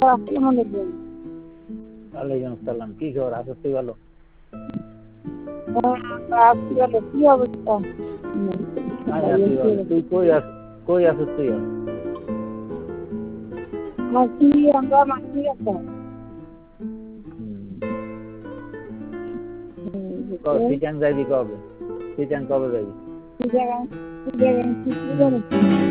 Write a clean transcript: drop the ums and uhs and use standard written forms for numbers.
আসসালামু আলাইকুম। ওয়ালাইকুম আসসালাম। কি খবর? আছো তুই ভালো? আছি ভালো। কি অবস্থা? আমি আছি ভালো। তুই কই আছিস তুই? আমরা মাসি আছে। সিটাং যাবি কবে? সিটাং কবে যাবি? কি জায়গায় কি জায়গায় কি জায়গায়